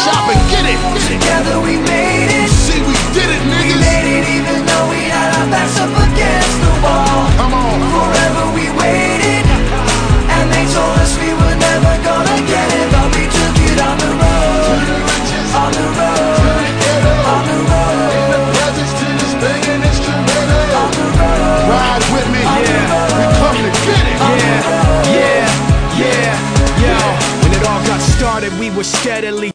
shop and get it. Together we made it. See, we did it, We niggas. made it even though we had our backs up against the wall. Come on. Forever we waited, and they told us we were never gonna get it, but we took it on the road, on the road, on the road, In the presence to this banging instrumental. on the road. Ride with me, Yeah. we come to get it. Yeah, yeah, yeah, yo. When it all got started, we were steadily